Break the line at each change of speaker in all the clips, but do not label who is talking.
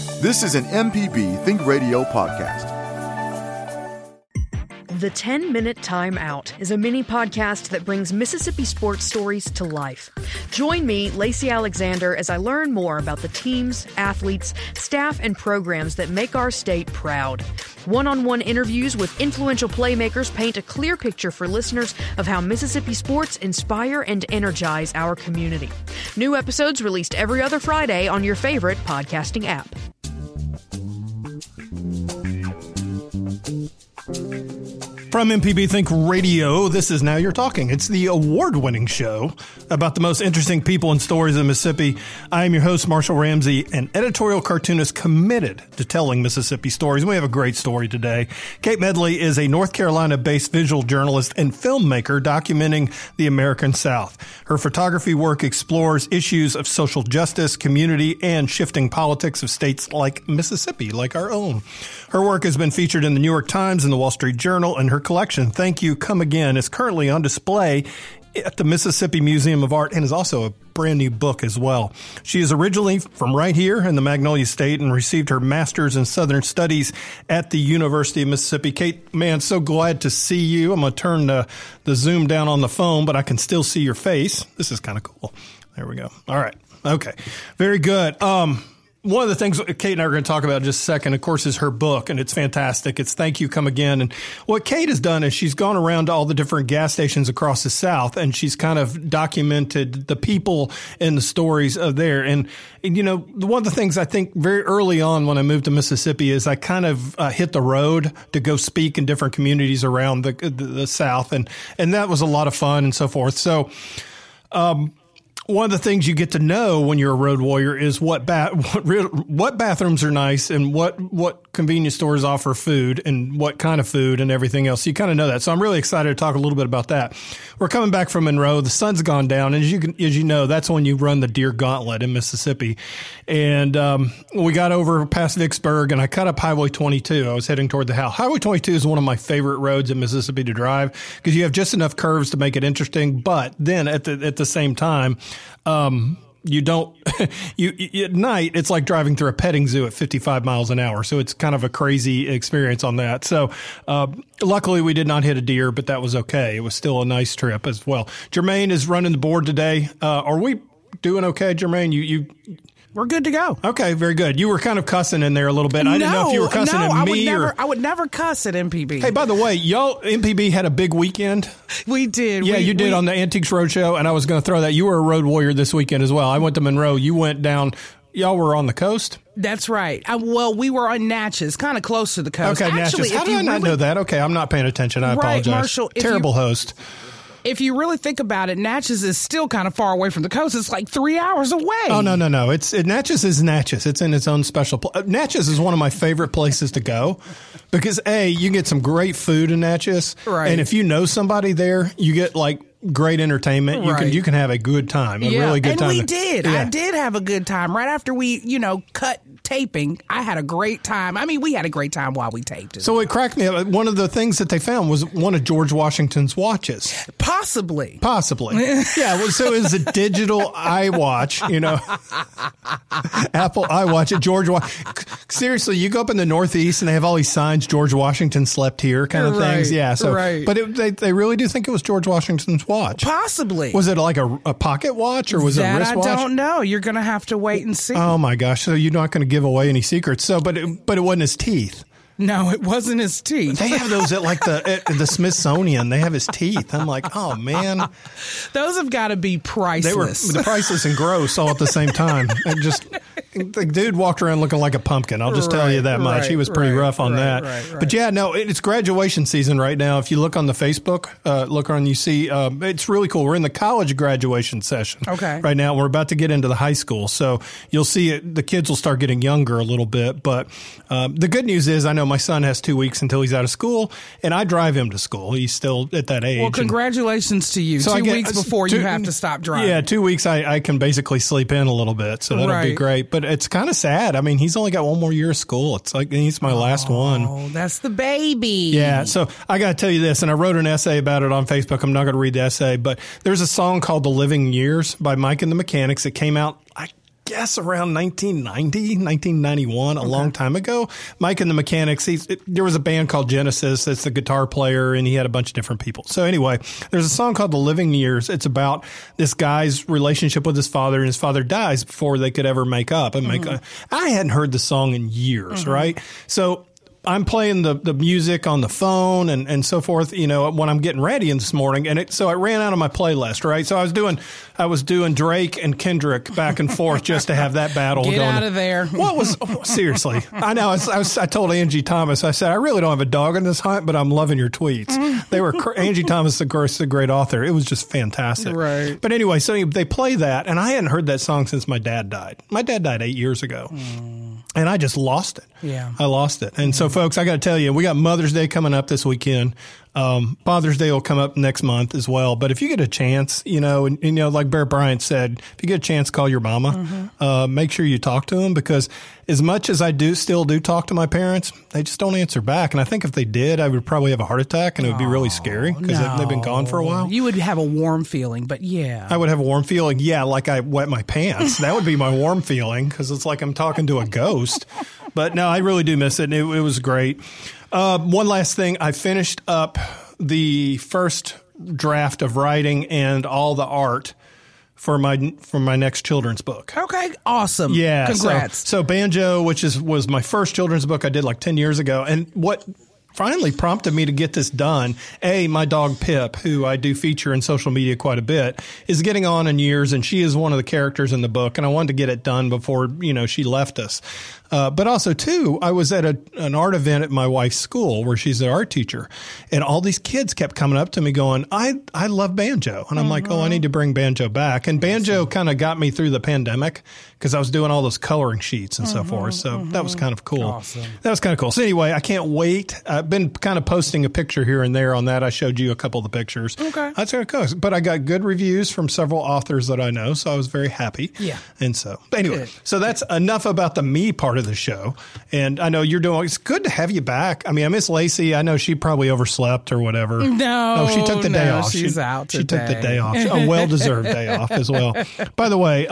This is an MPB Think Radio podcast.
The 10-Minute Time Out is a mini podcast that brings Mississippi sports stories to life. Join me, Lacey Alexander, as I learn more about the teams, athletes, staff, and programs that make our state proud. One-on-one interviews with influential playmakers paint a clear picture for listeners of how Mississippi sports inspire and energize our community. New episodes released every other Friday on your favorite podcasting app.
From MPB Think Radio, this is Now You're Talking. It's the award-winning show about the most interesting people and stories in Mississippi. I am your host, Marshall Ramsey, an editorial cartoonist committed to telling Mississippi stories. We have a great story today. Kate Medley is a North Carolina-based visual journalist and filmmaker documenting the American South. Her photography work explores issues of social justice, community, and shifting politics of states like Mississippi, like our own. Her work has been featured in the New York Times and the Wall Street Journal, and her collection, Thank You, Come Again, is currently on display at the Mississippi Museum of Art and is also a brand new book as well. She is originally from right here in the Magnolia State and received her master's in Southern Studies at the University of Mississippi. Kate, man, so glad to see you. I'm going to turn the Zoom down on the phone, but I can still see your face. This is kind of cool. There we go. All right. Okay. Very good. One of the things Kate and I are going to talk about in just a second, of course, is her book, and it's fantastic. It's Thank You, Come Again. And what Kate has done is she's gone around to all the different gas stations across the South, and she's kind of documented the people and the stories of there. And you know, one of the things I think very early on when I moved to Mississippi is I kind of hit the road to go speak in different communities around the South, and that was a lot of fun and so forth. So, one of the things you get to know when you're a road warrior is what bathrooms are nice and what convenience stores offer food and what kind of food and everything else. So you kind of know that. So I'm really excited to talk a little bit about that. We're coming back from Monroe. The sun's gone down, and as you know, that's when you run the Deer Gauntlet in Mississippi. And we got over past Vicksburg, and I cut up Highway 22. I was heading toward the house. Highway 22 is one of my favorite roads in Mississippi to drive because you have just enough curves to make it interesting, but then at the same time, you don't, at night, it's like driving through a petting zoo at 55 miles an hour. So it's kind of a crazy experience on that. So, luckily we did not hit a deer, but that was okay. It was still a nice trip as well. Jermaine is running the board today. Are we doing okay, Jermaine?
We're good to go.
Okay, very good. You were kind of cussing in there a little bit. I didn't know if you were cussing at me
I would never cuss at MPB.
Hey, by the way, y'all, MPB had a big weekend.
We did.
Yeah, you did on the Antiques Roadshow, and I was going to throw that. You were a road warrior this weekend as well. I went to Monroe. You went down. Y'all were on the coast?
That's right. We were on Natchez, kind of close to the coast.
Okay, Natchez. How did I not know that? Okay, I'm not paying attention. I apologize.
Marshall,
terrible host.
If you really think about it, Natchez is still kind of far away from the coast. It's like 3 hours away.
Oh, no. Natchez is Natchez. It's in its own special place. Natchez is one of my favorite places to go because, A, you get some great food in Natchez.
Right.
And if you know somebody there, you get like great entertainment.
Right.
You can have a good time, a really good time.
And we did.
Yeah.
I did have a good time. Right after we, cut taping, I had a great time. I mean, we had a great time while we taped it.
So it cracked me up. One of the things that they found was one of George Washington's watches.
Possibly.
Yeah. Well, so it's a digital iWatch, Apple iWatch at George Washington. Seriously, you go up in the Northeast and they have all these signs, George Washington slept here kind of things. Yeah. So, but they really do think it was George Washington's watch.
Possibly.
Was it like a pocket watch or was it a wristwatch?
I don't know. You're going to have to wait and see.
Oh my gosh. So you're not going to give away any secrets. So, but it wasn't his teeth.
No, it wasn't his teeth.
They have those at like the Smithsonian. They have his teeth. I'm like, oh man,
those have got to be priceless.
They were priceless and gross all at the same time. And just the dude walked around looking like a pumpkin. I'll just tell you that much. He was pretty rough on that. Right. But yeah, no, it's graduation season right now. If you look on the Facebook, you see it's really cool. We're in the college graduation session.
Okay.
Right now, we're about to get into the high school, so you'll see it. The kids will start getting younger a little bit. But the good news is, I know my son has 2 weeks until he's out of school, and I drive him to school. He's still at that age.
Well, congratulations to you. So 2 weeks before you have to stop driving.
Yeah, 2 weeks I can basically sleep in a little bit, so that'll be great. But it's kind of sad. I mean, he's only got one more year of school. It's like he's my last one.
Oh, that's the baby.
Yeah, so I got to tell you this, and I wrote an essay about it on Facebook. I'm not going to read the essay, but there's a song called The Living Years by Mike and the Mechanics that came out guess around 1990, 1991, a long time ago. Mike and the Mechanics, there was a band called Genesis. That's the guitar player, and he had a bunch of different people. So anyway, there's a song called The Living Years. It's about this guy's relationship with his father, and his father dies before they could ever make up. And I hadn't heard the song in years, right? So I'm playing the music on the phone and so forth, when I'm getting ready this morning. And so I ran out of my playlist, right? So I was doing Drake and Kendrick back and forth just to have that battle
Get
going.
out of there.
Seriously. I know. I told Angie Thomas, I said, I really don't have a dog in this hunt, but I'm loving your tweets. They were, Angie Thomas, of course, a great author. It was just fantastic.
Right.
But anyway, so they play that, and I hadn't heard that song since my dad died. My dad died 8 years ago. And I just lost it.
Yeah.
I lost it. And so, folks, I got to tell you, we got Mother's Day coming up this weekend. Father's Day will come up next month as well. But if you get a chance, like Bear Bryant said, if you get a chance, call your mama. Make sure you talk to them, because as much as I still do talk to my parents, they just don't answer back. And I think if they did, I would probably have a heart attack, and it would be really scary because they've been gone for a while.
You would have a warm feeling, but yeah.
I would have a warm feeling. Yeah, like I wet my pants. That would be my warm feeling, because it's like I'm talking to a ghost. But no, I really do miss it. It was great. One last thing. I finished up the first draft of writing and all the art for my next children's book.
Okay, awesome.
Yeah.
Congrats.
So Banjo, which was my first children's book I did like 10 years ago. And what finally prompted me to get this done, my dog Pip, who I do feature in social media quite a bit, is getting on in years, and she is one of the characters in the book, and I wanted to get it done before, she left us. But also, too, I was at an art event at my wife's school where she's an art teacher, and all these kids kept coming up to me going, I love Banjo. And I'm like, I need to bring Banjo back. And Banjo kind of got me through the pandemic because I was doing all those coloring sheets and so forth. So that was kind of cool.
Awesome.
That was kind of cool. So anyway, I can't wait. I've been kind of posting a picture here and there on that. I showed you a couple of the pictures.
Okay.
That's kind of cool. But I got good reviews from several authors that I know, so I was very happy.
Yeah.
And so, but anyway,
Good.
So that's enough about the me part of the show. And I know it's good to have you back. I mean, I miss Lacey. I know she probably overslept or whatever.
No,
she took the day off.
She's out today.
She took the day off. A well-deserved day off as well. By the way,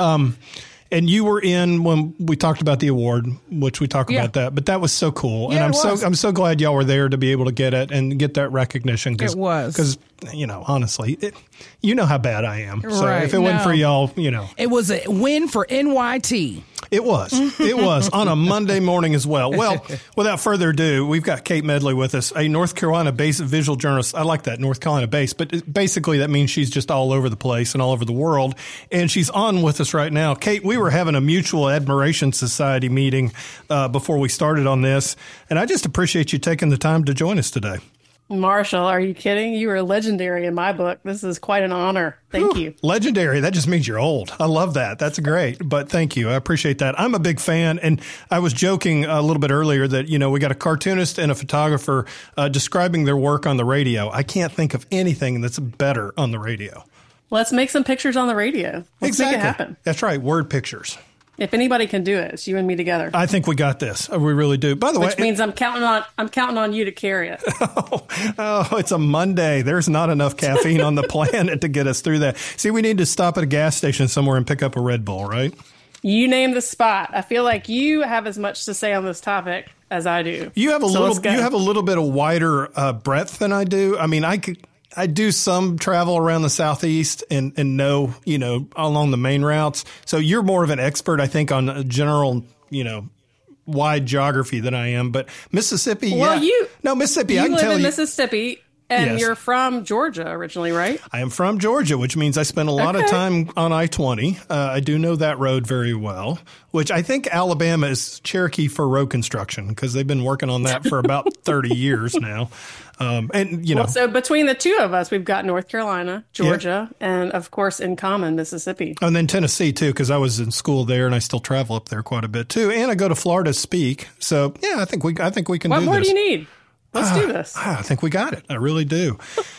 and you were in when we talked about the award, which we talked about that, but that was so cool.
Yeah,
and I'm so glad y'all were there to be able to get it and get that recognition.
It was.
Because, honestly, you know how bad I am. So
Right.
if it wasn't for y'all,
It was a win for NYT.
It was. It was on a Monday morning as well. Well, without further ado, we've got Kate Medley with us, a North Carolina-based visual journalist. I like that, North Carolina-based, but basically that means she's just all over the place and all over the world. And she's on with us right now. Kate, we were having a Mutual Admiration Society meeting before we started on this, and I just appreciate you taking the time to join us today.
Marshall, are you kidding? You are legendary in my book. This is quite an honor. Thank you.
Legendary. That just means you're old. I love that. That's great. But thank you. I appreciate that. I'm a big fan. And I was joking a little bit earlier that, we got a cartoonist and a photographer describing their work on the radio. I can't think of anything that's better on the radio.
Let's make some pictures on the radio. Let's make it happen.
That's right. Word pictures.
If anybody can do it, it's you and me together.
I think we got this. We really do. By the way,
which means I'm counting on you to carry it.
Oh, it's a Monday. There's not enough caffeine on the planet to get us through that. See, we need to stop at a gas station somewhere and pick up a Red Bull, right?
You name the spot. I feel like you have as much to say on this topic as I do.
You have a little bit of wider breadth than I do. I mean, I do some travel around the Southeast and know, along the main routes. So you're more of an expert, I think, on a general, wide geography than I am. But Mississippi, Mississippi, I can tell you.
You live in Mississippi, and
Yes.
you're from Georgia originally, right?
I am from Georgia, which means I spend a lot of time on I-20. I do know that road very well, which I think Alabama is Cherokee for road construction because they've been working on that for about 30 years now.
So between the two of us, we've got North Carolina, Georgia, and of course, in common, Mississippi.
And then Tennessee too, because I was in school there and I still travel up there quite a bit too. And I go to Florida to speak. So yeah, I think we can do this.
What more do you need? Let's do this.
I think we got it. I really do.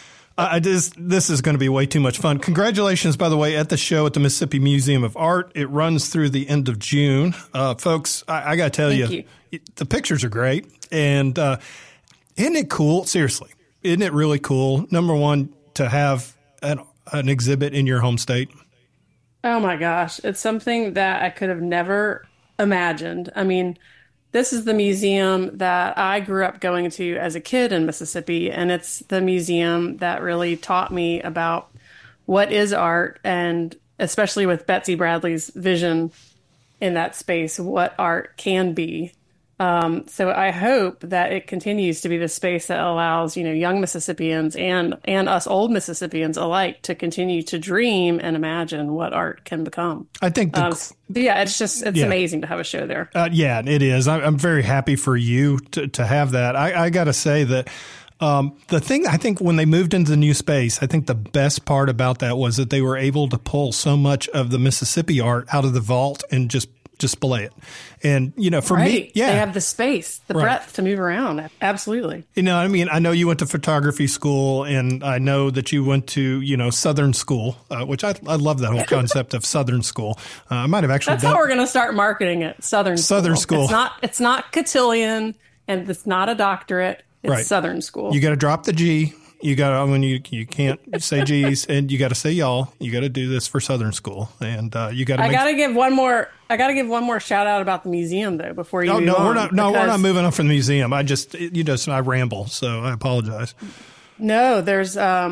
This is going to be way too much fun. Congratulations, by the way, at the show at the Mississippi Museum of Art. It runs through the end of June. Folks, I got to tell you, the pictures are great. And isn't it cool? Seriously, isn't it really cool? Number one, to have an exhibit in your home state.
Oh my gosh. It's something that I could have never imagined. I mean, this is the museum that I grew up going to as a kid in Mississippi, and it's the museum that really taught me about what is art, and especially with Betsy Bradley's vision in that space, what art can be. So I hope that it continues to be the space that allows, young Mississippians and us old Mississippians alike to continue to dream and imagine what art can become.
I think,
it's amazing to have a show there.
Yeah, it is. I'm very happy for you to have that. I got to say that the thing, I think when they moved into the new space, I think the best part about that was that they were able to pull so much of the Mississippi art out of the vault and just display it. And, for me,
they have the space, the breadth to move around. Absolutely.
I mean, I know you went to photography school, and I know that you went to, Southern school, which I love that whole concept of Southern school. I might have actually
That's how we're going to start marketing it. Southern school. It's not cotillion, and it's not a doctorate. It's Southern school.
You got to drop the G. You got to, you can't say G's, and you got to say y'all. You got to do this for Southern school, and you got to.
I got to give one more shout out about the museum though before you.
We're not moving on from the museum. I ramble, so I apologize.
No, there's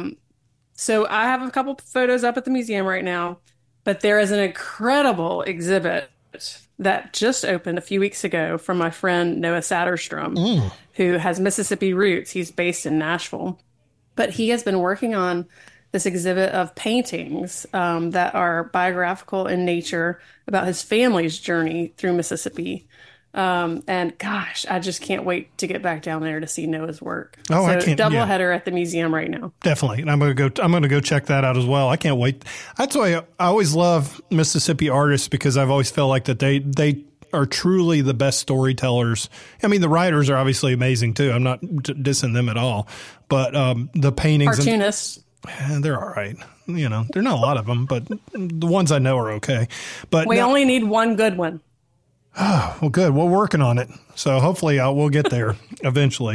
so I have a couple photos up at the museum right now, but there is an incredible exhibit that just opened a few weeks ago from my friend Noah Satterstrom, who has Mississippi roots. He's based in Nashville. But he has been working on this exhibit of paintings that are biographical in nature about his family's journey through Mississippi. And gosh, I just can't wait to get back down there to see Noah's work.
Oh, I can't.
Doubleheader at the museum right now.
Definitely, and I'm going to go check that out as well. I can't wait. That's why I always love Mississippi artists, because I've always felt like that they are truly the best storytellers. I mean, the writers are obviously amazing too. I'm not dissing them at all, but the paintings,
cartoonists,
they're all right. They're not a lot of them, but the ones I know are okay. But
we only need one good one.
Oh, well, good. We're working on it, so hopefully we'll get there eventually.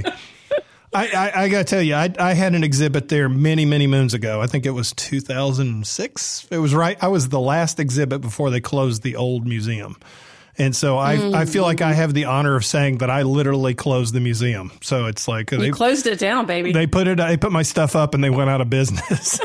I got to tell you, I had an exhibit there many, many moons ago. I think it was 2006. It was right. I was the last exhibit before they closed the old museum. And so I feel like I have the honor of saying that I literally closed the museum. So it's like
they closed it down, baby.
They put my stuff up and they went out of business.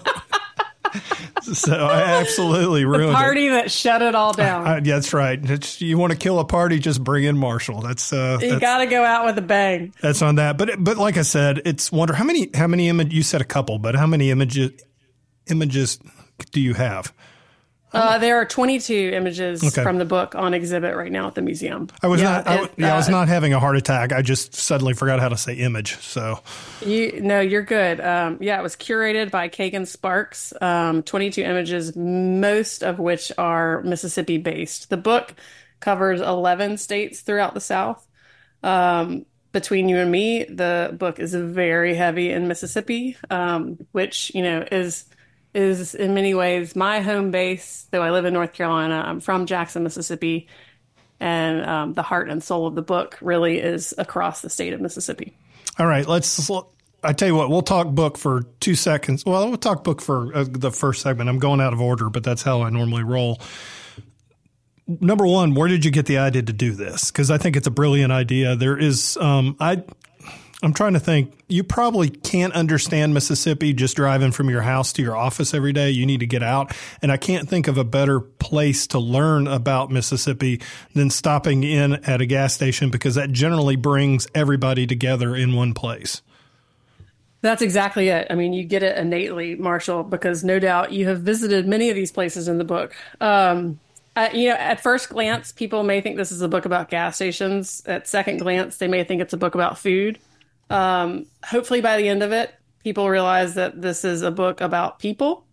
So I absolutely ruined
the party that shut it all down.
That's right. You want to kill a party, just bring in Marshall. You
got to go out with a bang.
That's on that. But like I said, it's wonder how many images, you said a couple, but how many images do you have?
There are 22 images from the book on exhibit right now at the museum.
I was not having a heart attack. I just suddenly forgot how to say image. So,
you're good. It was curated by Kagan Sparks. 22 images, most of which are Mississippi based. The book covers 11 states throughout the South. Between you and me, the book is very heavy in Mississippi, which is in many ways my home base, though I live in North Carolina. I'm from Jackson, Mississippi, and the heart and soul of the book really is across the state of Mississippi.
All right, I tell you what, we'll talk book for 2 seconds. Well, we'll talk book for the first segment. I'm going out of order, but that's how I normally roll. Number one, where did you get the idea to do this? Because I think it's a brilliant idea. There is, I'm trying to think. You probably can't understand Mississippi just driving from your house to your office every day. You need to get out. And I can't think of a better place to learn about Mississippi than stopping in at a gas station, because that generally brings everybody together in one place.
That's exactly it. I mean, you get it innately, Marshall, because no doubt you have visited many of these places in the book. At first glance, people may think this is a book about gas stations. At second glance, they may think it's a book about food. Hopefully by the end of it, people realize that this is a book about people.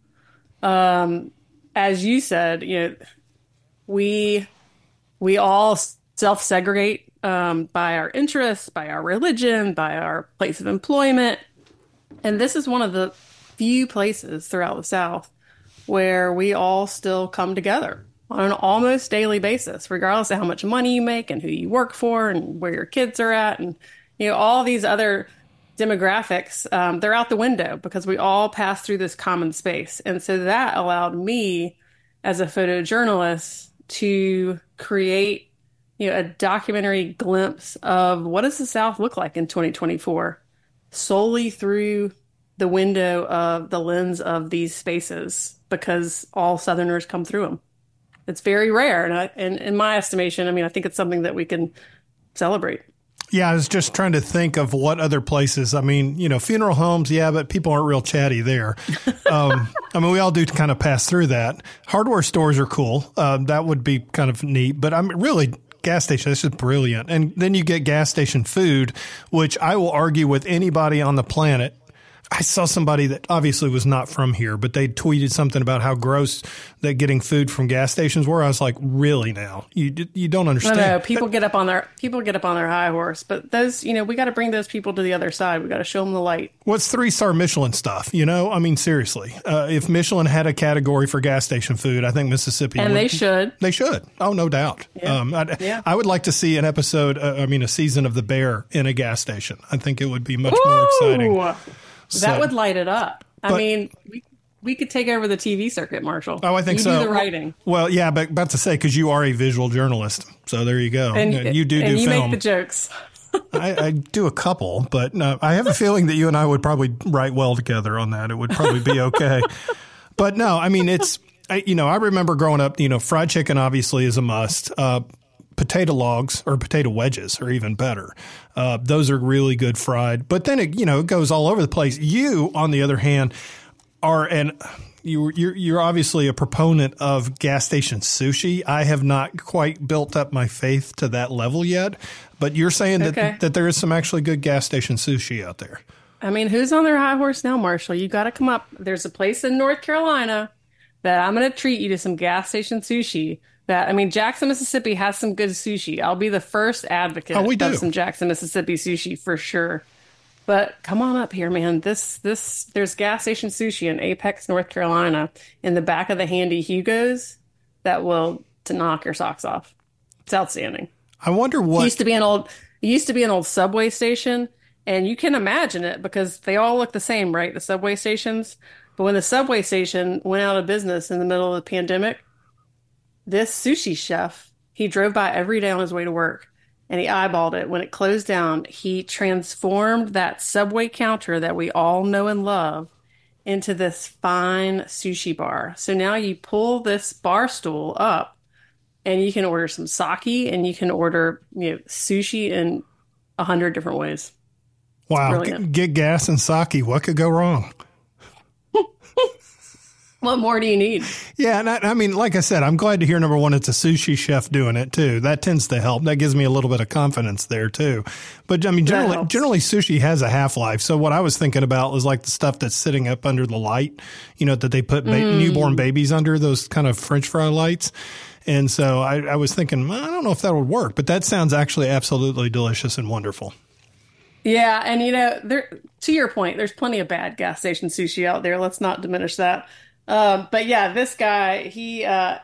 As you said, we all self-segregate by our interests, by our religion, by our place of employment. And this is one of the few places throughout the South where we all still come together on an almost daily basis, regardless of how much money you make and who you work for and where your kids are at. And, all these other demographics, they're out the window because we all pass through this common space. And so that allowed me as a photojournalist to create, a documentary glimpse of what does the South look like in 2024, solely through the window of the lens of these spaces, because all Southerners come through them. It's very rare. And in my estimation, I think it's something that we can celebrate.
Yeah, I was just trying to think of what other places. Funeral homes, yeah, but people aren't real chatty there. We all do kind of pass through that. Hardware stores are cool. That would be kind of neat. But really, gas station, this is brilliant. And then you get gas station food, which I will argue with anybody on the planet. I saw somebody that obviously was not from here, but they tweeted something about how gross that getting food from gas stations were. I was like, really now? You don't understand.
No, people get up on their high horse, but those, we got to bring those people to the other side. We got to show them the light.
What's 3-star Michelin stuff? Seriously, if Michelin had a category for gas station food, I think Mississippi
and
would.
They should.
They should. Oh, no doubt.
Yeah.
I would like to see an episode, a season of The Bear in a gas station. I think it would be much more exciting.
That would light it up. We could take over the TV circuit, Marshall.
Oh, I think so.
You do the writing.
Well, yeah, but about to say, because you are a visual journalist. So there you go.
And
you do
you
film.
make the jokes.
I do a couple, but I have a feeling that you and I would probably write well together on that. It would probably be okay. But no, I remember growing up, fried chicken obviously is a must. Potato logs or potato wedges are even better. Those are really good fried. But then it goes all over the place. You, on the other hand, you're obviously a proponent of gas station sushi. I have not quite built up my faith to that level yet. But you're saying that there is some actually good gas station sushi out there.
Who's on their high horse now, Marshall? You got to come up. There's a place in North Carolina that I'm going to treat you to some gas station sushi. Jackson, Mississippi has some good sushi. I'll be the first advocate of some Jackson, Mississippi sushi for sure. But come on up here, man. There's gas station sushi in Apex, North Carolina, in the back of the Handy Hugos that will to knock your socks off. It's outstanding.
I wonder what
it used to be an old subway station, and you can imagine it because they all look the same, right? The subway stations. But when the subway station went out of business in the middle of the pandemic, this sushi chef, he drove by every day on his way to work and he eyeballed it. When it closed down, he transformed that subway counter that we all know and love into this fine sushi bar. So now you pull this bar stool up and you can order some sake and you can order sushi in 100 different ways.
Wow. Get gas and sake. What could go wrong?
What more do you need?
Yeah, and like I said, I'm glad to hear, number one, it's a sushi chef doing it, too. That tends to help. That gives me a little bit of confidence there, too. But, generally sushi has a half-life. So what I was thinking about was like the stuff that's sitting up under the light, that they put newborn babies under, those kind of French fry lights. And so I was thinking, I don't know if that would work, but that sounds actually absolutely delicious and wonderful.
Yeah, and, to your point, there's plenty of bad gas station sushi out there. Let's not diminish that. But yeah, this guy, he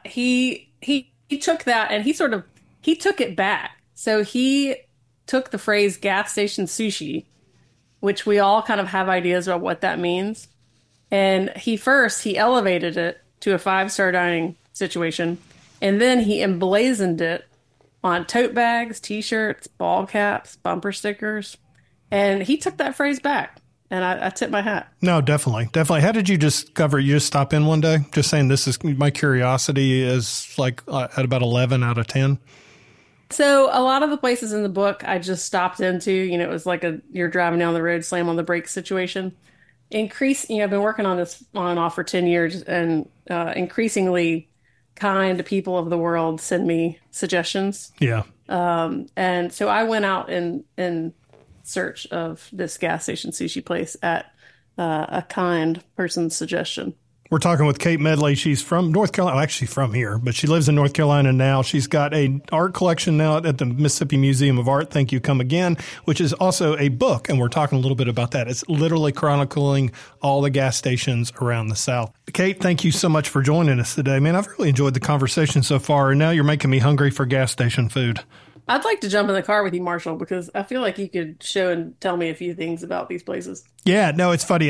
took that and he took it back. So he took the phrase gas station sushi, which we all kind of have ideas about what that means. And he elevated it to a 5-star dining situation. And then he emblazoned it on tote bags, t-shirts, ball caps, bumper stickers. And he took that phrase back. And I tip my hat. No,
definitely. How did you discover? You just stop in one day? Just saying, this is my curiosity is like at about 11 out of 10.
So a lot of the places in the book I just stopped into, it was like you're driving down the road, slam on the brakes situation. I've been working on this on and off for 10 years and increasingly kind people of the world send me suggestions.
Yeah.
And so I went out in search of this gas station sushi place at a kind person's suggestion.
We're talking with Kate Medley. She's from North Carolina, actually from here, but she lives in North Carolina now. She's got an art collection now at the Mississippi Museum of Art, Thank You, Come Again, which is also a book, and we're talking a little bit about that. It's literally chronicling all the gas stations around the South. Kate, thank you so much for joining us today. Man, I've really enjoyed the conversation so far, and now you're making me hungry for gas station food.
I'd like to jump in the car with you, Marshall, because I feel like you could show and tell me a few things about these places.
Yeah, no, it's funny.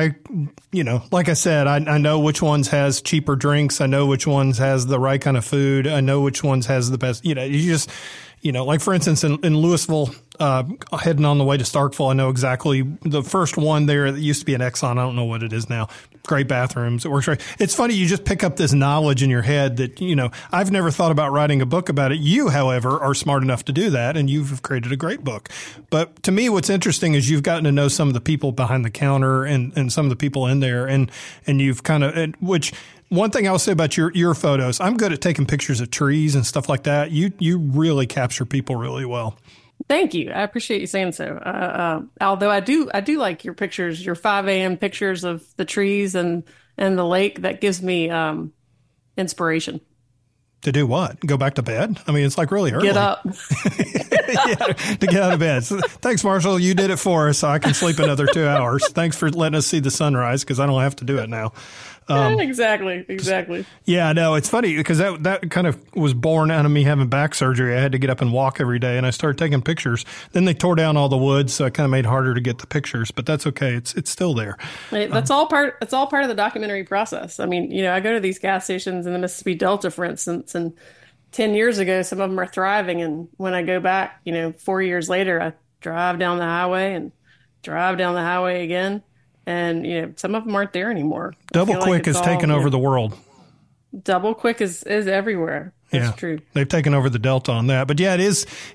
Like I said, I know which ones has cheaper drinks. I know which ones has the right kind of food. I know which ones has the best, you just, like for instance, in Louisville, heading on the way to Starkville, I know exactly the first one there that used to be an Exxon. I don't know what it is now. Great bathrooms. It works right. It's funny. You just pick up this knowledge in your head that, I've never thought about writing a book about it. You, however, are smart enough to do that, and you've created a great book. But to me, what's interesting is you've gotten to know some of the people behind the counter and some of the people in there, and you've which one thing I'll say about your photos, I'm good at taking pictures of trees and stuff like that. You really capture people really well.
Thank you. I appreciate you saying so. Although I do like your pictures, your 5 a.m. pictures of the trees and the lake. That gives me inspiration.
To do what? Go back to bed? I mean, it's like really early.
Get up.
Yeah, to get out of bed. So, thanks, Marshall. You did it for us, so I can sleep another 2 hours. Thanks for letting us see the sunrise, because I don't have to do it now.
Exactly.
Yeah, no, it's funny because that kind of was born out of me having back surgery. I had to get up and walk every day, and I started taking pictures. Then they tore down all the woods, so it kind of made it harder to get the pictures. But that's okay; it's still there.
That's all part. It's all part of the documentary process. I mean, I go to these gas stations in the Mississippi Delta, for instance, and 10 years ago, some of them are thriving. And when I go back, 4 years later, I drive down the highway and drive down the highway again. And, some of them aren't there anymore.
Double Quick has taken over the world.
Double Quick is everywhere. It's true.
They've taken over the Delta on that. But yeah, it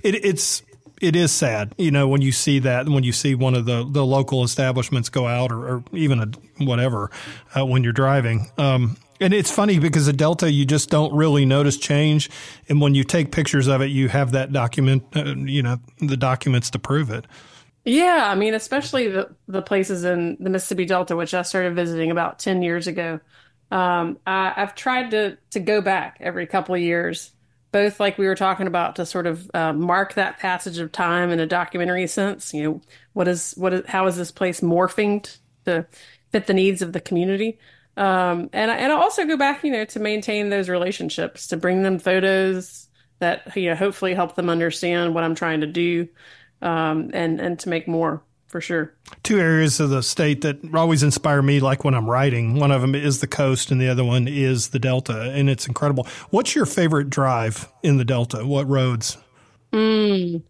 is sad, when you see that, when you see one of the local establishments go out or even whatever, when you're driving. And it's funny because the Delta, you just don't really notice change. And when you take pictures of it, you have that document, the documents to prove it.
Yeah, I mean, especially the places in the Mississippi Delta, which I started visiting about 10 years ago. I've tried to go back every couple of years, both like we were talking about, to sort of mark that passage of time in a documentary sense. How is this place morphing to fit the needs of the community? And I also go back, to maintain those relationships, to bring them photos that, hopefully help them understand what I'm trying to do. And to make more, for sure.
Two areas of the state that always inspire me, like when I'm writing. One of them is the coast and the other one is the Delta, and it's incredible. What's your favorite drive in the Delta? What roads?
I've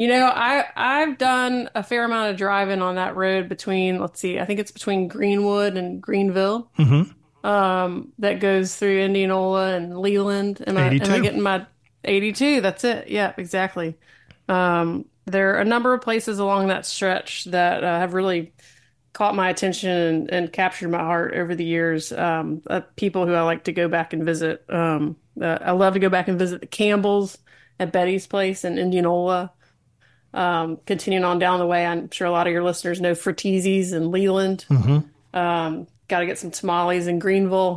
done a fair amount of driving on that road between, I think it's between Greenwood and Greenville. Mm-hmm. That goes through Indianola and Leland. Am I getting my 82? That's it. Yeah, exactly. There are a number of places along that stretch that have really caught my attention and captured my heart over the years. People who I like to go back and visit. I love to go back and visit the Campbells at Betty's Place in Indianola. Continuing on down the way, I'm sure a lot of your listeners know Frattesi's in Leland. Mm-hmm. Got to get some tamales in Greenville.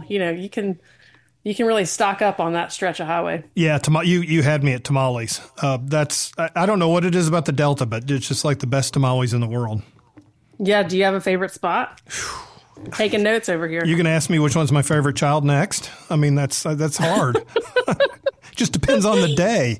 You can really stock up on that stretch of highway. Yeah,
you had me at tamales. I don't know what it is about the Delta, but it's just like the best tamales in the world.
Yeah, do you have a favorite spot? Taking notes over here.
You can ask me which one's my favorite child next. I mean, that's hard. Just depends on the day.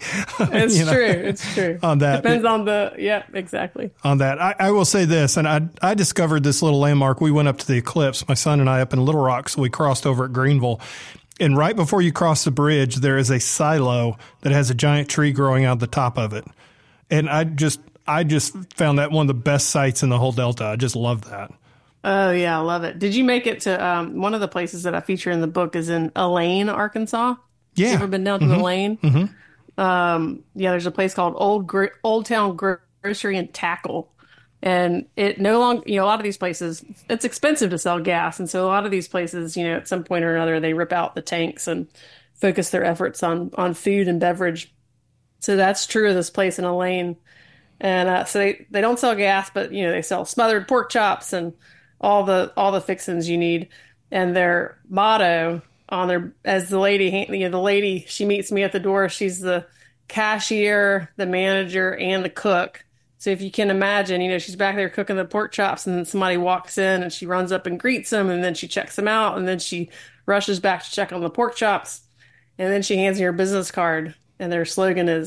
It's true.
On that.
Depends on exactly.
On that. I will say this, and I discovered this little landmark. We went up to the Eclipse, my son and I, up in Little Rock, so we crossed over at Greenville. And right before you cross the bridge, there is a silo that has a giant tree growing out the top of it. And I just found that one of the best sights in the whole Delta. I just love that.
Oh, yeah, I love it. Did you make it to one of the places that I feature in the book is in Elaine, Arkansas?
Yeah.
You ever been down to Elaine? Mm-hmm. There's a place called Old Town Grocery and Tackle. And it no longer, a lot of these places, it's expensive to sell gas. And so a lot of these places, at some point or another, they rip out the tanks and focus their efforts on food and beverage. So that's true of this place in Elaine. And so they don't sell gas, but, they sell smothered pork chops and all the fixings you need. And their motto as the lady, she meets me at the door. She's the cashier, the manager, and the cook. So if you can imagine, she's back there cooking the pork chops, and then somebody walks in and she runs up and greets them, and then she checks them out, and then she rushes back to check on the pork chops, and then she hands me her business card, and their slogan is,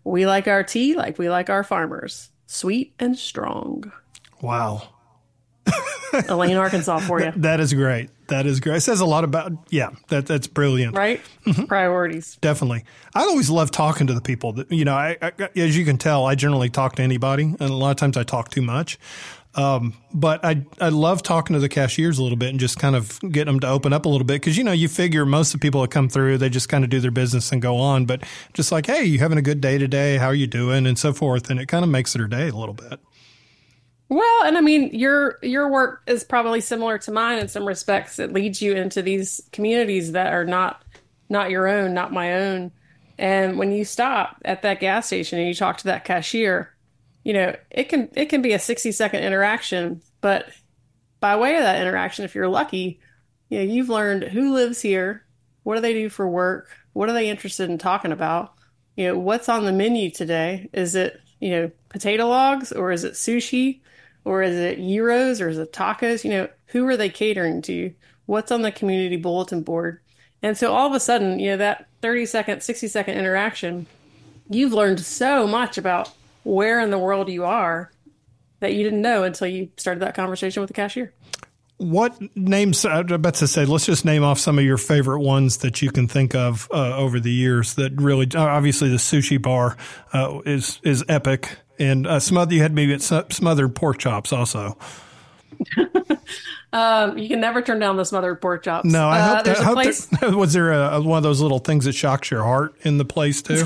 we like our tea like we like our farmers, sweet and strong.
Wow.
Elaine, Arkansas for you.
That is great. That is great. It says a lot about, that's brilliant.
Right? Priorities.
Definitely. I always love talking to the people that, I, as you can tell, I generally talk to anybody, and a lot of times I talk too much. But I love talking to the cashiers a little bit and just kind of getting them to open up a little bit. Cause you figure most of the people that come through, they just kind of do their business and go on, but just like, hey, you having a good day today? How are you doing? And so forth. And it kind of makes their day a little bit.
Well, and I mean, your work is probably similar to mine in some respects. It leads you into these communities that are not your own, not my own. And when you stop at that gas station and you talk to that cashier, it can be a 60-second interaction, but by way of that interaction, if you're lucky, you've learned who lives here, what do they do for work, what are they interested in talking about, what's on the menu today? Is it, potato logs, or is it sushi? Or is it gyros, or is it tacos? Who are they catering to? What's on the community bulletin board? And so all of a sudden, that 30-second, 60-second interaction, you've learned so much about where in the world you are that you didn't know until you started that conversation with the cashier.
What names, I'm about to say, let's just name off some of your favorite ones that you can think of over the years that really, obviously the sushi bar is epic. And you had me get smothered pork chops also.
You can never turn down the smothered pork chops.
No, I
there's a place.
Was there one of those little things that shocks your heart in the place too?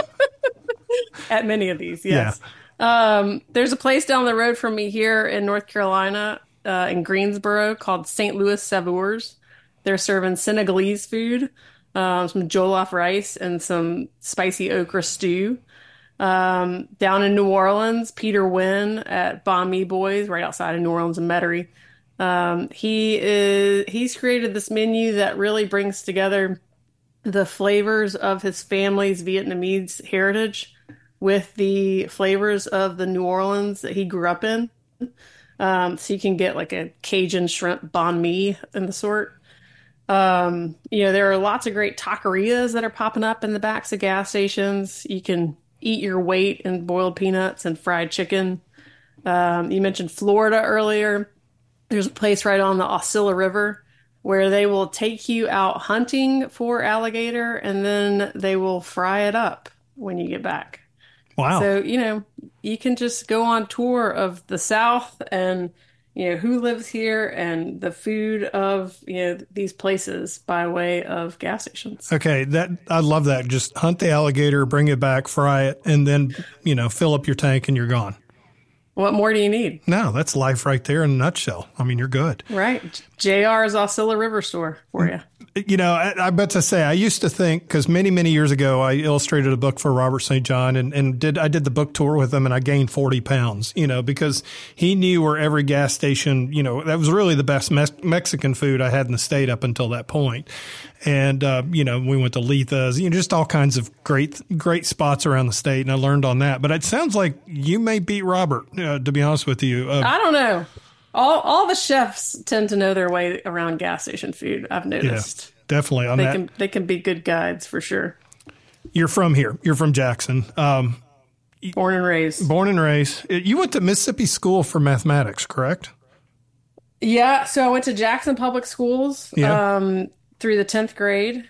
At many of these, yes. Yeah. There's a place down the road from me here in North Carolina, in Greensboro, called St. Louis Savours. They're serving Senegalese food, some jollof rice and some spicy okra stew. Down in New Orleans, Peter Wynn at Banh Mi Boys, right outside of New Orleans and Metairie. He's created this menu that really brings together the flavors of his family's Vietnamese heritage with the flavors of the New Orleans that he grew up in. So you can get like a Cajun shrimp banh mi and the sort. There are lots of great taquerias that are popping up in the backs of gas stations. You can eat your weight in boiled peanuts and fried chicken. You mentioned Florida earlier. There's a place right on the Osceola River where they will take you out hunting for alligator, and then they will fry it up when you get back.
Wow.
So, you can just go on tour of the South and, who lives here and the food of, these places by way of gas stations.
Okay. I love that. Just hunt the alligator, bring it back, fry it, and then, fill up your tank and you're gone.
What more do you need?
No, that's life right there in a nutshell. I mean, you're good.
Right. JR's Osceola River store for you.
I bet to say, I used to think, because many, many years ago, I illustrated a book for Robert St. John and I did the book tour with him, and I gained 40 pounds, because he knew where every gas station, that was really the best Mexican food I had in the state up until that point. And, we went to Letha's, just all kinds of great spots around the state. And I learned on that. But it sounds like you may beat Robert, to be honest with you.
I don't know. All the chefs tend to know their way around gas station food, I've noticed.
Yeah, definitely.
They can be good guides for sure.
You're from here. You're from Jackson.
Born and raised.
Born and raised. You went to Mississippi School for Mathematics, correct?
Yeah. So I went to Jackson Public Schools. Yeah. Through the 10th grade.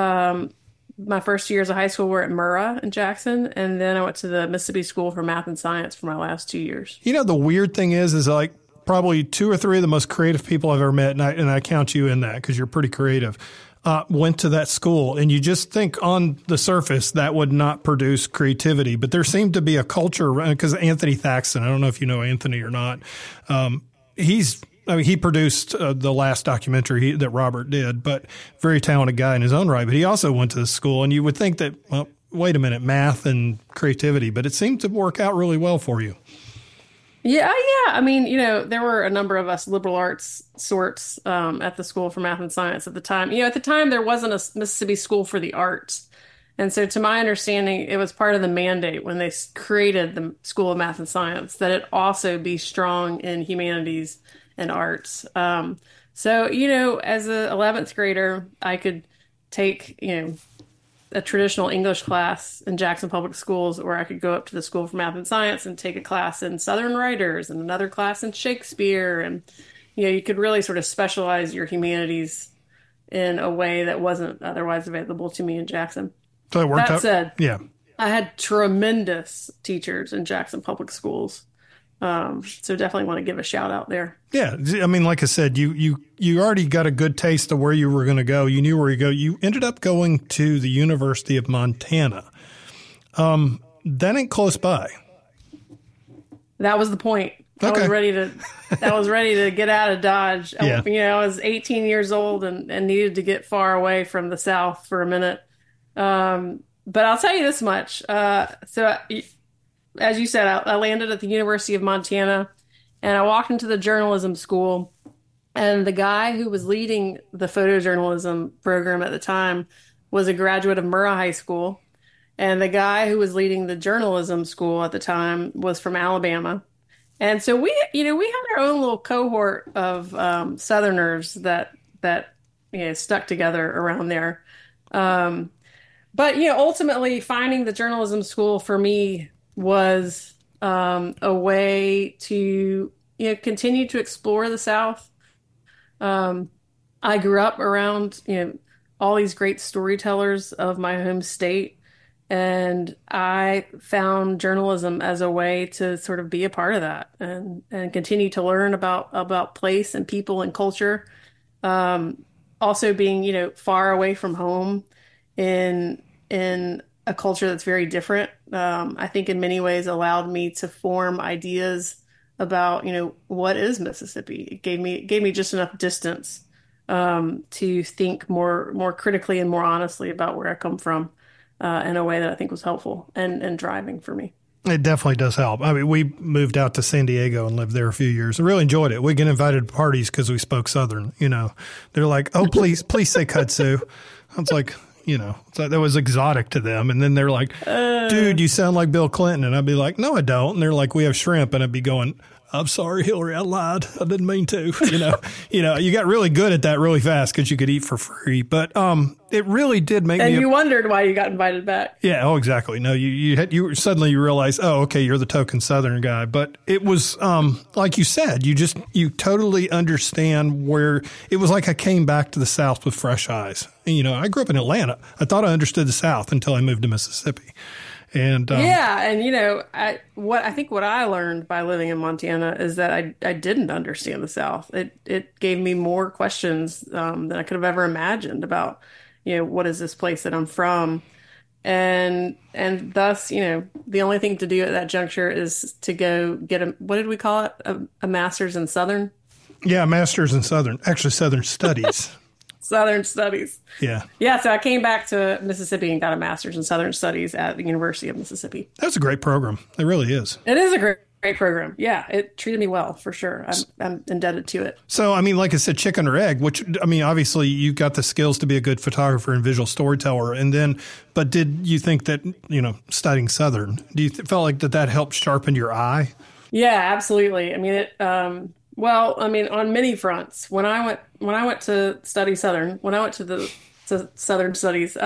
My first years of high school were at Murrah in Jackson, and then I went to the Mississippi School for Math and Science for my last 2 years.
The weird thing is like probably 2 or 3 of the most creative people I've ever met, and I count you in that because you're pretty creative, went to that school. And you just think on the surface that would not produce creativity, but there seemed to be a culture because Anthony Thaxton, I don't know if you know Anthony or not, he produced the last documentary that Robert did, but very talented guy in his own right. But he also went to the school, and you would think that, well, wait a minute, math and creativity, but it seemed to work out really well for you.
Yeah. I mean, there were a number of us liberal arts sorts at the School for Math and Science at the time. At the time, there wasn't a Mississippi School for the Arts. And so to my understanding, it was part of the mandate when they created the School of Math and Science that it also be strong in humanities and arts. So, as an 11th grader, I could take, a traditional English class in Jackson Public Schools, or I could go up to the School for Math and Science and take a class in Southern writers and another class in Shakespeare. And, you could really sort of specialize your humanities in a way that wasn't otherwise available to me in Jackson.
So it worked
that
out.
said,
Yeah.
I had tremendous teachers in Jackson Public Schools. So definitely want to give a shout out there.
Yeah. I mean, like I said, you already got a good taste of where you were going to go. You knew where you go. You ended up going to the University of Montana. That ain't close by.
That was the point. I was ready to get out of Dodge.
Yeah.
I was 18 years old and needed to get far away from the South for a minute. But I'll tell you this much. So as you said, I landed at the University of Montana, and I walked into the journalism school, and the guy who was leading the photojournalism program at the time was a graduate of Murrah High School, and the guy who was leading the journalism school at the time was from Alabama. And so we had our own little cohort of Southerners that stuck together around there. But ultimately, finding the journalism school for me was a way to continue to explore the South. I grew up around all these great storytellers of my home state, and I found journalism as a way to sort of be a part of that and continue to learn about place and people and culture. Also being far away from home in a culture that's very different, I think in many ways allowed me to form ideas about, what is Mississippi. It gave me just enough distance to think more critically and more honestly about where I come from in a way that I think was helpful and driving for me.
It definitely does help. I mean, we moved out to San Diego and lived there a few years. I really enjoyed it. We get invited to parties because we spoke Southern. They're like, "Oh, please say kudzu." I was like, so that was exotic to them. And then they're like, "Dude, you sound like Bill Clinton." And I'd be like, "No, I don't." And they're like, "We have shrimp." And I'd be going, "I'm sorry, Hillary, I lied. I didn't mean to." You got really good at that really fast because you could eat for free. But it really did make me.
And you wondered why you got invited back.
Yeah. Oh, exactly. No, you suddenly you realize, oh, okay, you're the token Southern guy. But it was like you said, you totally understand where it was like I came back to the South with fresh eyes. And, I grew up in Atlanta. I thought I understood the South until I moved to Mississippi. And I think what I learned by living in Montana is that I didn't understand the South. It gave me more questions than I could have ever imagined about, what is this place that I'm from, and thus, the only thing to do at that juncture is to go get what did we call it? A master's in Southern? Yeah, master's in Southern Studies.
Southern Studies.
Yeah.
Yeah, so I came back to Mississippi and got a master's in Southern Studies at the University of Mississippi.
That's a great program. It really is.
It is a great program. Yeah, it treated me well, for sure. I'm indebted to it.
So, I mean, like I said, chicken or egg, which, I mean, obviously you've got the skills to be a good photographer and visual storyteller. But did you think that, studying Southern, do you felt like that helped sharpen your eye?
Yeah, absolutely. I mean, on many fronts. When I went to study Southern, to Southern Studies,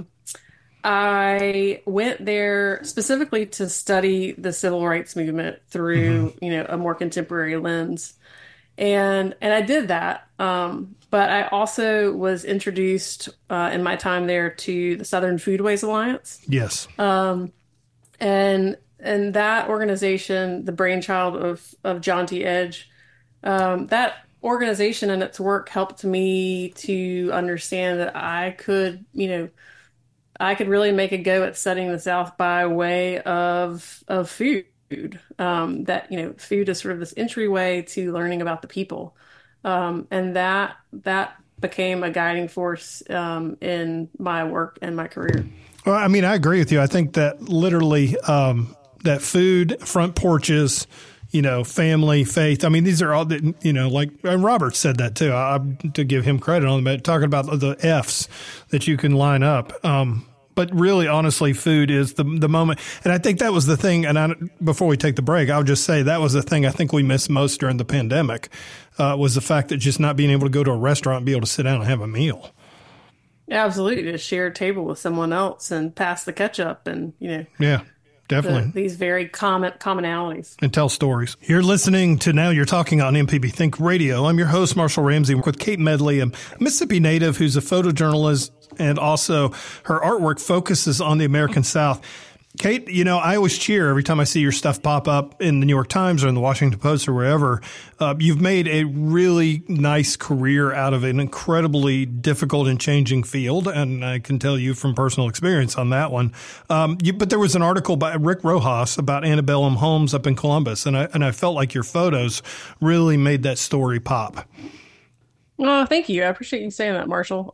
I went there specifically to study the civil rights movement through, a more contemporary lens. And I did that. But I also was introduced in my time there to the Southern Foodways Alliance.
Yes.
And that organization, the brainchild of John T. Edge, that organization and its work helped me to understand that I could really make a go at studying the South by way of food. That food is sort of this entryway to learning about the people, and that became a guiding force in my work and my career.
Well, I mean, I agree with you. I think that literally that food, front porches, family, faith. I mean, these are all that, and Robert said that too. To give him credit on that, talking about the F's that you can line up. But really, honestly, food is the moment. And I think that was the thing. And before we take the break, I'll just say that was the thing I think we missed most during the pandemic was the fact that just not being able to go to a restaurant and be able to sit down and have a meal.
Absolutely, to share a table with someone else and pass the ketchup, and
Yeah, definitely.
these very commonalities.
And tell stories. You're listening to Now You're Talking on MPB Think Radio. I'm your host, Marshall Ramsey, with Kate Medley, a Mississippi native who's a photojournalist, and also her artwork focuses on the American South. Kate, I always cheer every time I see your stuff pop up in the New York Times or in the Washington Post or wherever. You've made a really nice career out of an incredibly difficult and changing field, and I can tell you from personal experience on that one. But there was an article by Rick Rojas about antebellum homes up in Columbus, and I felt like your photos really made that story pop.
Oh, thank you. I appreciate you saying that, Marshall.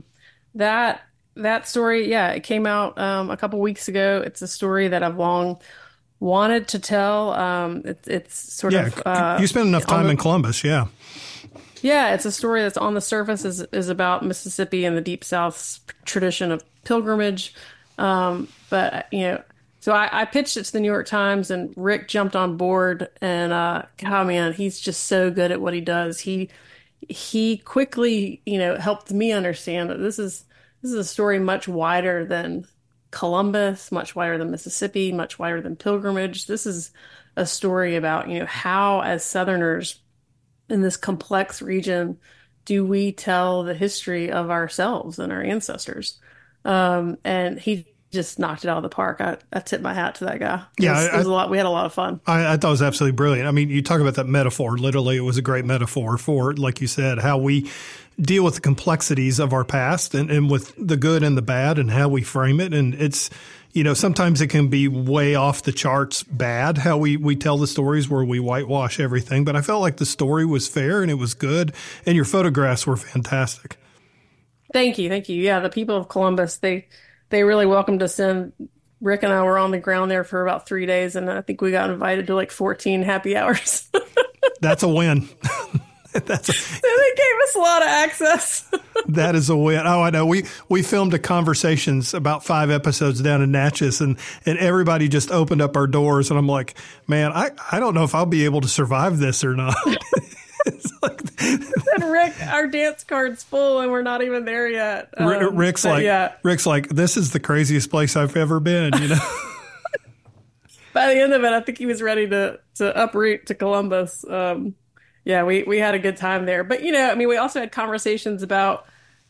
That story, yeah, it came out a couple weeks ago. It's a story that I've long wanted to tell. It's sort of
you spent enough time in Columbus, yeah.
Yeah, it's a story that's on the surface is about Mississippi and the Deep South's tradition of pilgrimage. But so I pitched it to the New York Times, and Rick jumped on board. And God, man, he's just so good at what he does. He quickly helped me understand that this is a story much wider than Columbus, much wider than Mississippi, much wider than pilgrimage. This is a story about, how as Southerners in this complex region do we tell the history of ourselves and our ancestors. And he just knocked it out of the park. I tip my hat to that guy. It was a lot. We had a lot of fun.
I thought it was absolutely brilliant. I mean, you talk about that metaphor. Literally, it was a great metaphor for, like you said, how we deal with the complexities of our past and with the good and the bad and how we frame it. And it's, sometimes it can be way off the charts bad how we tell the stories where we whitewash everything. But I felt like the story was fair and it was good. And your photographs were fantastic.
Thank you. Thank you. Yeah, the people of Columbus, they really welcomed us in. Rick and I were on the ground there for about 3 days, and I think we got invited to like 14 happy hours.
That's a win.
So they gave us a lot of access.
That is a win. Oh, I know. We filmed a Conversations about 5 episodes down in Natchez, and everybody just opened up our doors, and I'm like, man, I don't know if I'll be able to survive this or not.
And Rick, our dance card's full, and we're not even there yet.
Rick's like, this is the craziest place I've ever been.
By the end of it, I think he was ready to uproot to Columbus. Yeah, we had a good time there. But, we also had conversations about,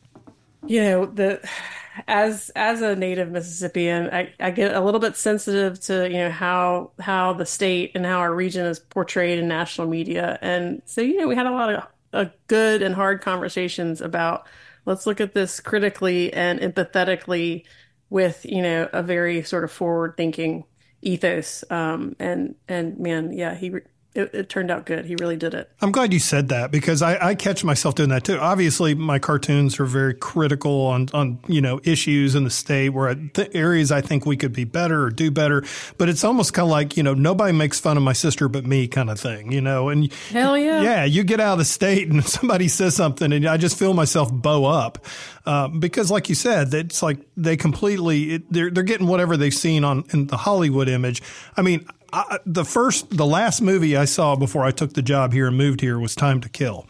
as a native Mississippian, I get a little bit sensitive to, how the state and how our region is portrayed in national media. And so, we had a lot of good and hard conversations about, let's look at this critically and empathetically with, a very sort of forward thinking ethos. And man, yeah, it turned out good. He really did it.
I'm glad you said that because I catch myself doing that too. Obviously, my cartoons are very critical on issues in the state where areas I think we could be better or do better. But it's almost kind of like, nobody makes fun of my sister but me kind of thing, And
hell yeah.
Yeah, you get out of the state and somebody says something and I just feel myself bow up. Because like you said, it's like they completely, they're getting whatever they've seen in the Hollywood image. I mean, the last movie I saw before I took the job here and moved here was Time to Kill.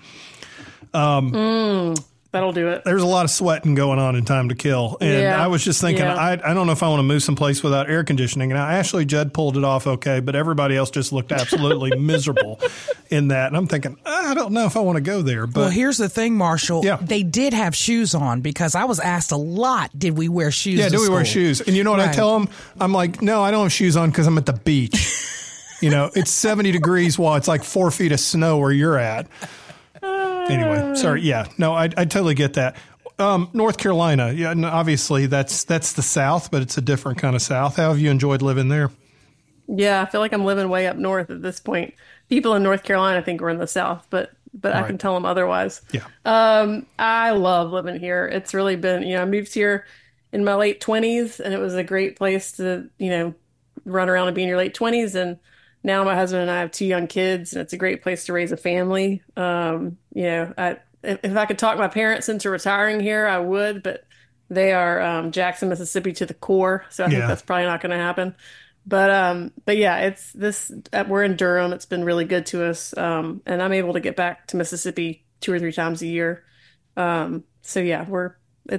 That'll do it.
There's a lot of sweating going on in Time to Kill. And I was just thinking, I don't know if I want to move someplace without air conditioning. And Ashley Judd pulled it off okay, but everybody else just looked absolutely miserable in that. And I'm thinking, I don't know if I want to go there. But
well, here's the thing, Marshall. Yeah. They did have shoes on because I was asked a lot, did we wear shoes?
Yeah, do we wear shoes? And you know what I tell them? I'm like, no, I don't have shoes on because I'm at the beach. It's 70 degrees while it's like 4 feet of snow where you're at. Anyway, sorry. Yeah, no, I totally get that. North Carolina, yeah, obviously that's the South, but it's a different kind of South. How have you enjoyed living there?
Yeah, I feel like I'm living way up north at this point. People in North Carolina think we're in the South, but I can tell them otherwise.
Yeah.
I love living here. It's really been, I moved here in my late 20s, and it was a great place to, run around and be in your late 20s. And now my husband and I have 2 young kids, and it's a great place to raise a family. If I could talk my parents into retiring here, I would, but they are Jackson, Mississippi to the core, so I think that's probably not going to happen. But yeah, it's this. We're in Durham. It's been really good to us, and I'm able to get back to Mississippi 2 or 3 times a year. So yeah,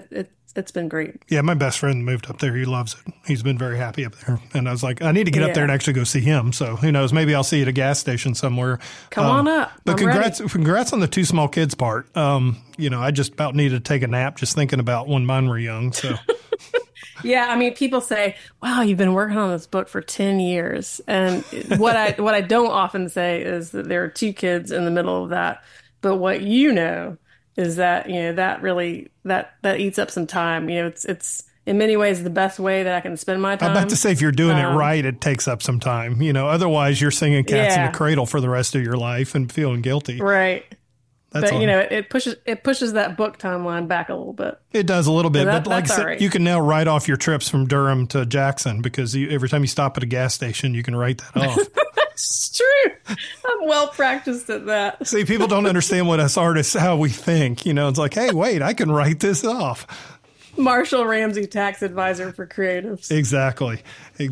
it's been great.
Yeah, my best friend moved up there. He loves it. He's been very happy up there. And I was like, I need to get up there and actually go see him. So who knows? Maybe I'll see you at a gas station somewhere.
Come on up.
But
I'm
congrats on the 2 small kids part. I just about needed to take a nap just thinking about when mine were young. So.
Yeah, I mean, people say, "Wow, you've been working on this book for 10 years." And what I don't often say is that there are 2 kids in the middle of that. But what is that, that really that eats up some time. It's in many ways the best way that I can spend my time.
I'm about to say, if you're doing it right, it takes up some time. Otherwise you're singing Cats in the Cradle for the rest of your life and feeling guilty.
Right. But it pushes that book timeline back a little bit.
It does a little bit, but like I said,
right.
You can now write off your trips from Durham to Jackson because every time you stop at a gas station, you can write that off.
It's true. I'm well practiced at that.
See, people don't understand what us artists, how we think. It's like, hey, wait, I can write this off.
Marshall Ramsey, tax advisor for creatives.
Exactly.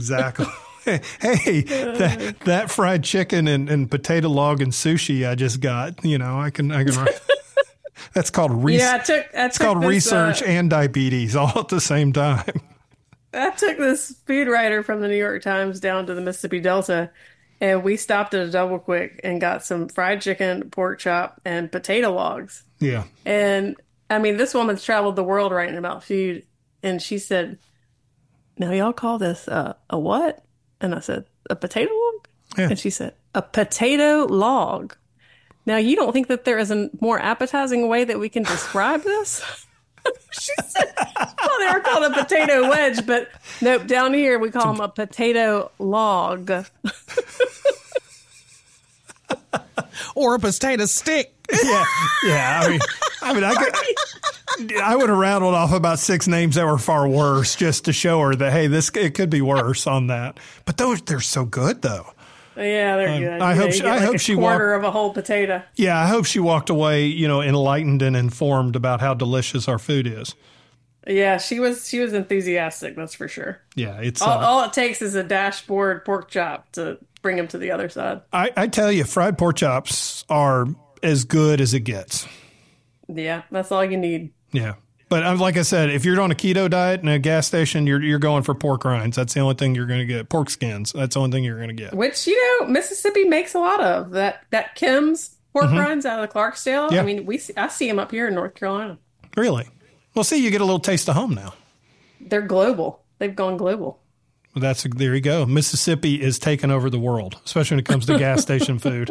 Hey, that fried chicken and potato log and sushi I just got, I can write. That's called it's called research and diabetes all at the same time.
I took this food writer from the New York Times down to the Mississippi Delta, and we stopped at a Double Quick and got some fried chicken, pork chop, and potato logs. Yeah. And I mean, this woman's traveled the world writing about food, and she said, "Now y'all call this a what?" And I said, "A potato log?" Yeah. And she said, "A potato log. Now, you don't think that there is a more appetizing way that we can describe this?" She said, "Well, they were called a potato wedge, but nope, down here we call them a potato log."
Or a potato stick.
Yeah. I would have rattled off about 6 names that were far worse just to show her that, hey, it could be worse on that. But they're so good, though.
Yeah, they're good.
I hope she
quarter of a whole potato.
Yeah, I hope she walked away, enlightened and informed about how delicious our food is.
Yeah, she was enthusiastic, that's for sure.
Yeah, it's
all it takes is a dashboard pork chop to bring them to the other side.
I tell you, fried pork chops are as good as it gets.
Yeah, that's all you need.
Yeah. But like I said, if you're on a keto diet in a gas station, you're going for pork rinds. That's the only thing you're going to get. Pork skins. That's the only thing you're going to get.
Which, Mississippi makes a lot of. That Kim's pork rinds out of the Clarksdale. Yeah. I mean, I see them up here in North Carolina.
Really? Well, see, you get a little taste of home now.
They're global. They've gone global.
Well, there you go. Mississippi is taking over the world, especially when it comes to gas station food.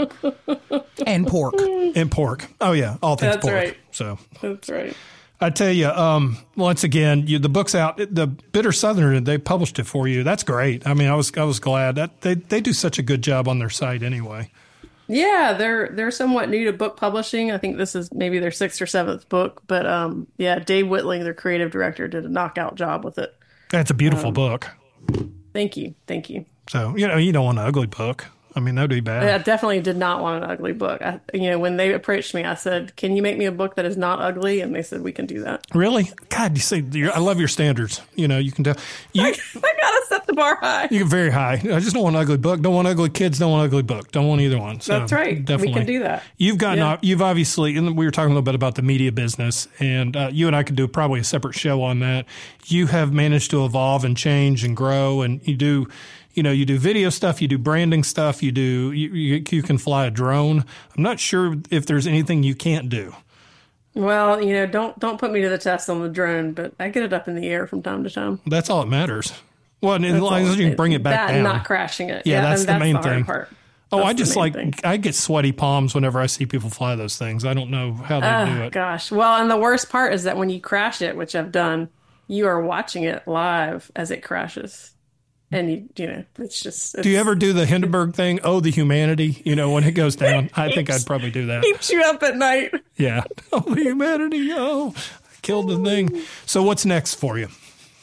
And pork.
And pork. Oh, yeah. All things pork.
Right.
So
that's right.
I tell you, once again, the book's out. The Bitter Southerner, they published it for you. That's great. I mean, I was glad that they do such a good job on their site anyway.
Yeah, they're somewhat new to book publishing. I think this is maybe their 6th or 7th book, but Dave Whitling, their creative director, did a knockout job with it.
That's a beautiful book.
Thank you.
So you don't want an ugly book. I mean, that'd be bad.
I definitely did not want an ugly book. When they approached me, I said, "Can you make me a book that is not ugly?" And they said, "We can do that."
Really? God, I love your standards. You can tell.
I gotta set the bar high.
You're very high. I just don't want an ugly book. Don't want ugly kids. Don't want ugly book. Don't want either one. So
that's right.
Definitely.
We can do that.
You've obviously, and we were talking a little bit about the media business, and you and I could do probably a separate show on that. You have managed to evolve and change and grow, and you do video stuff, you do branding stuff, you can fly a drone. I'm not sure if there's anything you can't do.
Well, don't put me to the test on the drone, but I get it up in the air from time to time.
That's all that matters. Well, as long as you can bring it back down.
And not crashing it.
Yeah, that's the main thing.
Part.
Oh, I get sweaty palms whenever I see people fly those things. I don't know how they do it.
Gosh. Well, and the worst part is that when you crash it, which I've done, you are watching it live as it crashes. And it's just.
Do you ever do the Hindenburg thing? Oh, the humanity. When it goes down, I think I'd probably do that.
Keeps you up at night.
Yeah. Oh, the humanity. Oh, I killed the thing. So what's next for you?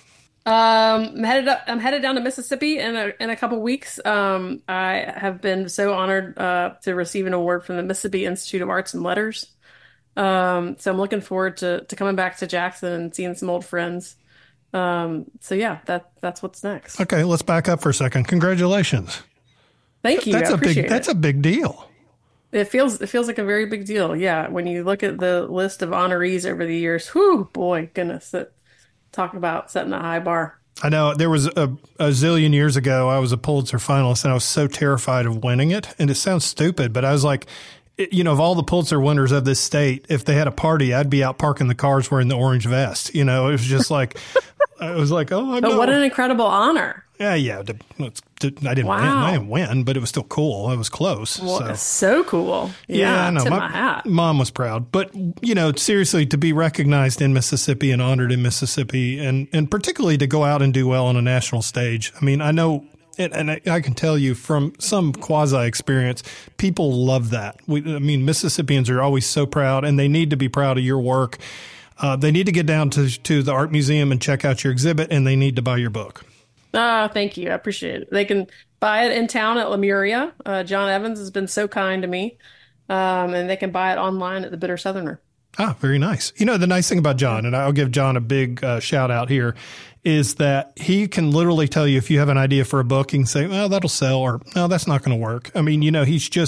I'm headed down to Mississippi in a couple weeks. I have been so honored to receive an award from the Mississippi Institute of Arts and Letters. So I'm looking forward to coming back to Jackson and seeing some old friends. So yeah, that's what's next.
Okay, let's back up for a second. Congratulations.
Thank you.
That's a big deal.
It feels like a very big deal. Yeah. When you look at the list of honorees over the years, whew, boy, goodness, Talk about setting a high bar.
I know there was a zillion years ago, I was a Pulitzer finalist and I was so terrified of winning it. And it sounds stupid, but I was like, of all the Pulitzer winners of this state, if they had a party, I'd be out parking the cars wearing the orange vest. It was just like, I was like, oh,
But what an incredible honor.
Yeah. I didn't win. I didn't win, but it was still cool. It was close.
Well, so cool.
Yeah, I know.
Tip my hat.
Mom was proud. But, seriously, to be recognized in Mississippi and honored in Mississippi and particularly to go out and do well on a national stage. I mean, I know, and I can tell you from some quasi-experience, people love that. Mississippians are always so proud, and they need to be proud of your work. They need to get down to the art museum and check out your exhibit, and they need to buy your book.
Thank you. I appreciate it. They can buy it in town at Lemuria. John Evans has been so kind to me. And they can buy it online at the Bitter Southerner.
Ah, very nice. The nice thing about John, and I'll give John a big shout out here, is that he can literally tell you if you have an idea for a book, he can say, well, that'll sell, or no, that's not going to work. I mean, he's just,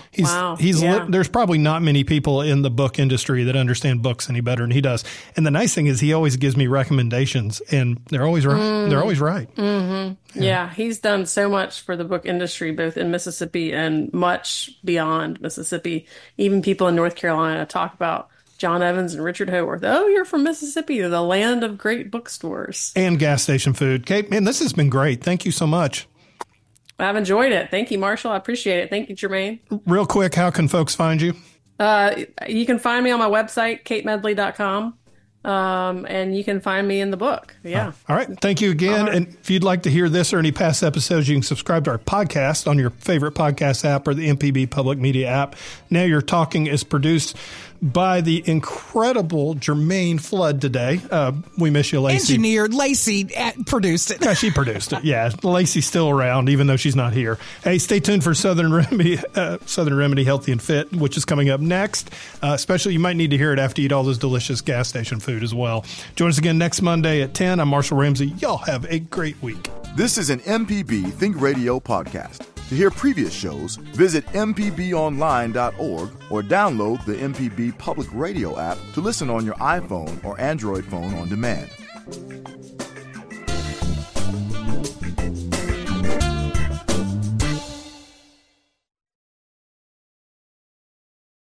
there's probably not many people in the book industry that understand books any better than he does. And the nice thing is he always gives me recommendations and they're always right. They're always right.
Mm-hmm. Yeah. He's done so much for the book industry, both in Mississippi and much beyond Mississippi. Even people in North Carolina talk about John Evans and Richard Haworth. Oh, you're from Mississippi, the land of great bookstores.
And gas station food. Kate, man, this has been great. Thank you so much.
I've enjoyed it. Thank you, Marshall. I appreciate it. Thank you, Jermaine.
Real quick, how can folks find you?
You can find me on my website, katemedley.com. And you can find me in the book. Yeah.
All right. Thank you again. Right. And if you'd like to hear this or any past episodes, you can subscribe to our podcast on your favorite podcast app or the MPB Public Media app. Now You're Talking is produced by the incredible Jermaine Flood today. We miss you, Lacey.
Engineered. Lacey produced it.
Yeah, she produced it. Yeah. Lacey's still around, even though she's not here. Hey, stay tuned for Southern Remedy Healthy and Fit, which is coming up next. Especially, you might need to hear it after you eat all this delicious gas station food as well. Join us again next Monday at 10. I'm Marshall Ramsey. Y'all have a great week.
This is an MPB Think Radio podcast. To hear previous shows, visit mpbonline.org or download the MPB Public Radio app to listen on your iPhone or Android phone on demand.